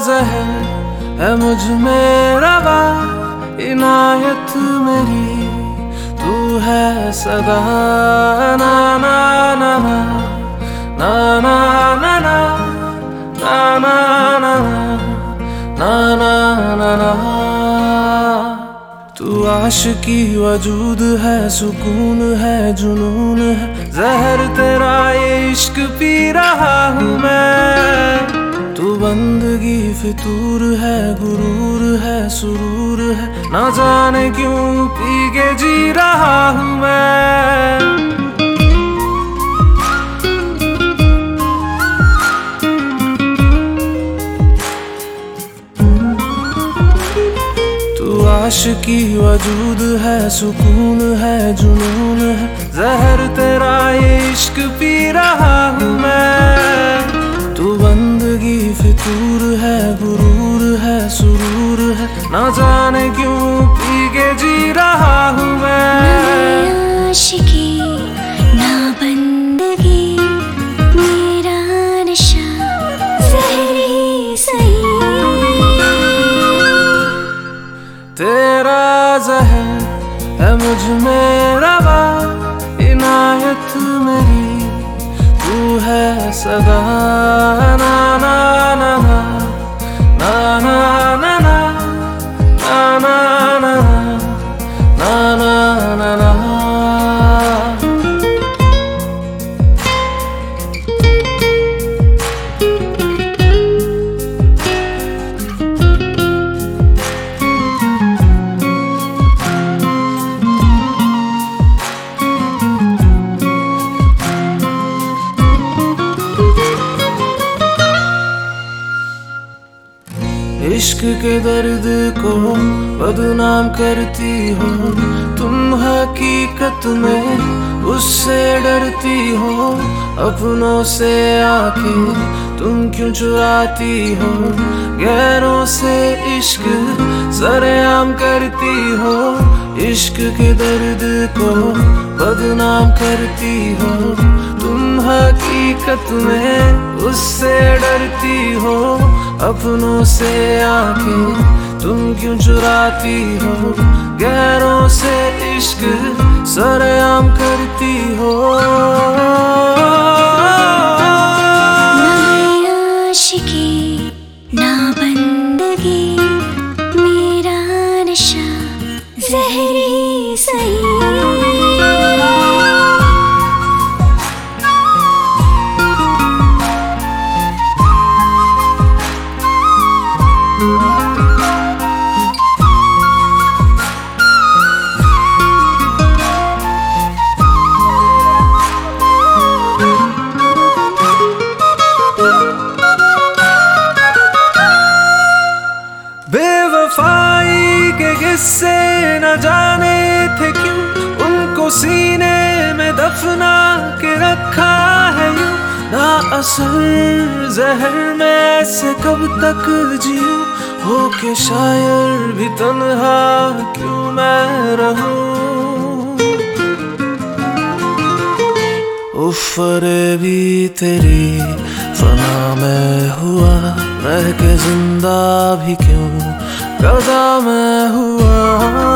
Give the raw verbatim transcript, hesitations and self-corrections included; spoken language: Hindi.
जहर है मुझ में रवा, इनायत मेरी तू है सदा। ना ना ना ना ना ना ना ना ना ना ना ना ना ना। तू आशिकी वजूद है, सुकून है, जुनून है, जहर तेरा ये इश्क पी रहा हूँ मैं। तू बंदगी फितूर है, गुरूर है, सुरूर है, ना जाने क्यों पी के जी रहा हूँ मैं। आशिकी वजूद है, सुकून है, जुनून है, जहर तेरा ये इश्क पी रहा हूँ मैं। तू बंदगी फितूर है, गुरूर है, सुरूर है, ना जाने क्यों पी के जी रहा हूँ मैं। आशिकी ना बंदगी, मेरा नशा जहर ही सही। तेरा जहर है मुझ में रवा, इनायत मेरी तू है सदा। ना ना ना ना ना ना ना ना ना ना ना ना ना ना। इश्क के दर्द को बदनाम करती हो तुम, हकीकत में उससे डरती हो। अपनों से आके तुम क्यों चुराती हो, गैरों से इश्क सरेआम करती हो। इश्क के दर्द को बदनाम करती हो तुम, हकीकत में उससे डरती हो। अपनों से आके तुम क्यों चुराती हो, गैरों से इश्क सरेआम करती हो। ना आशिकी ना बंदगी, मेरा नशा जहर ही सही। बेवफाई के किस्से न जाने थे क्यों, उनको सीने में दफना के रखा है यूं। ना असर जहर में से कब तक जीऊं, हो के शायर भी तन्हा क्यों मैं रहूं। उफ़रे भी तेरी फना में हुआ, रह के जिंदा भी क्यों गदा में हुआ।